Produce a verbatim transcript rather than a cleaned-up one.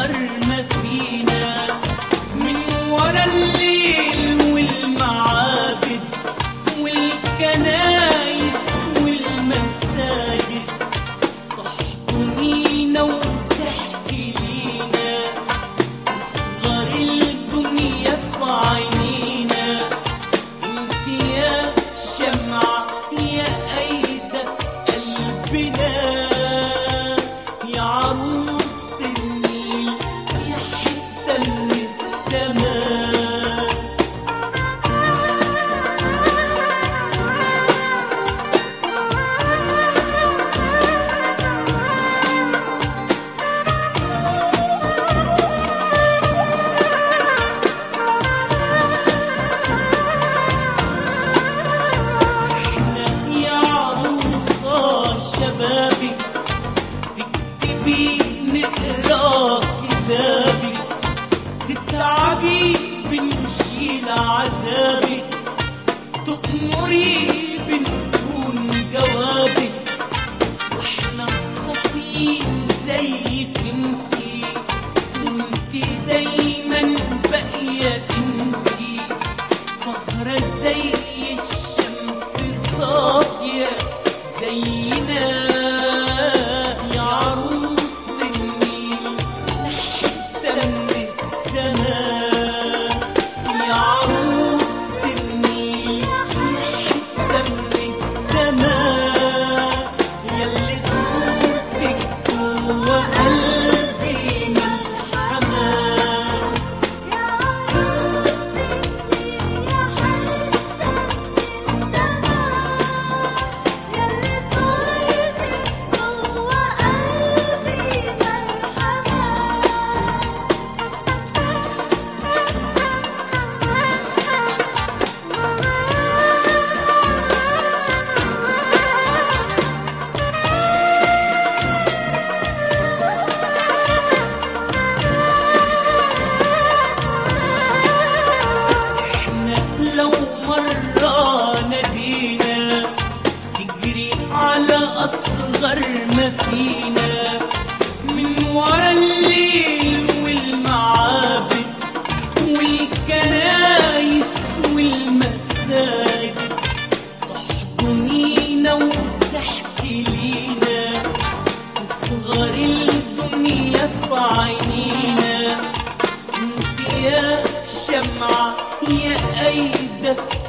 أصغر ما فينا، من ورا الليل والمعابد والكنايس والمساجد تحضنينا وتحكي لينا أصغر الدنيا في عينينا. انت يا شمعة يا أيدة قلبنا، يا عروسة النيل يا حتة من السماء. احنا يا عروسة شبابك تكتبي نقرا كتابك، تتعبي بنشيل عذابك، تأمري بنكون جوابك، واحنا صافيين زيك انتي، وانتي دايما باقية انتي طاهرة زي الشمس صافية زينا. يا عروسة النيل حتة من السماء، يا عروسة النيل حتة من السماء، ياللي صورتك جوا قلبي ملحمة. احنا لو مرة نادينا تجري على أصغر ما فينا، من ورا الليل والمعابد والكنايس والمساجد تحضنينا وتحكي لينا تصغر الدنيا في عينينا. انت يا شمعة يا أيدة